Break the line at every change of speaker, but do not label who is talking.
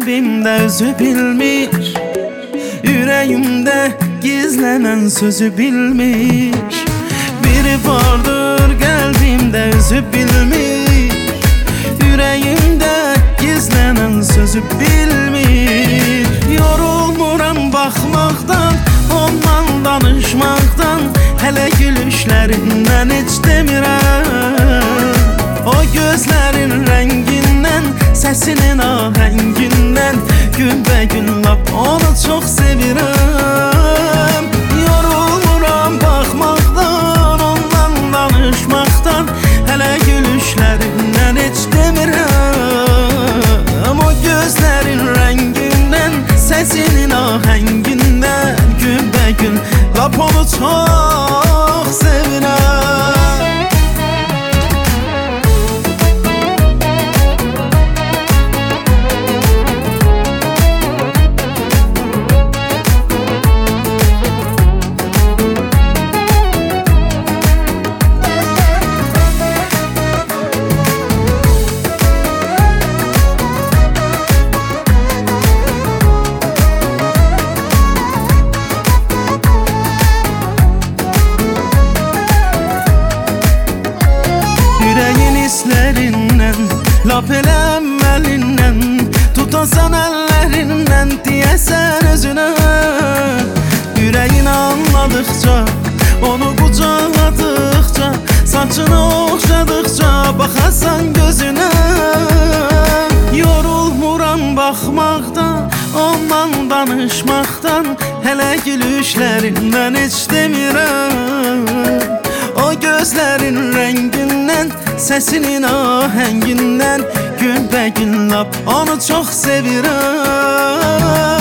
qəlbimdə özü bilmir, ürəyimdə gizlənən sözü bilmir. Biri vardır qəlbimdə özü bilmir, ürəyimdə gizlənən sözü bilmir. Yorulmuram baxmaqdan, ondan danışmaqdan, hələ gülüşlərindən heç demirəm. O gözlərin rəngindən, səsinin ahəngindən, günbəgün lap onu çox sevirəm. Yorulmuram baxmaqdan, ondan danışmaqdan, hələ gülüşlərindən heç demirəm. O gözlərin rəngindən, səsinin ahəngindən, günbəgün lap onu çox sevirəm. Hislərindən, lap eləməlindən, tutasan əllərindən, deyəsən özünə. Ürəyin anladıqca, onu qucaqladıqca, saçını oxşadıqca, baxasan gözünə. Yorulmuram baxmaqdan, ondan danışmaqdan, hələ gülüşlərindən heç demirəm. O gözlərin rəngindən, səsinin ahəngindən, günbəgün lap onu çox sevirəm.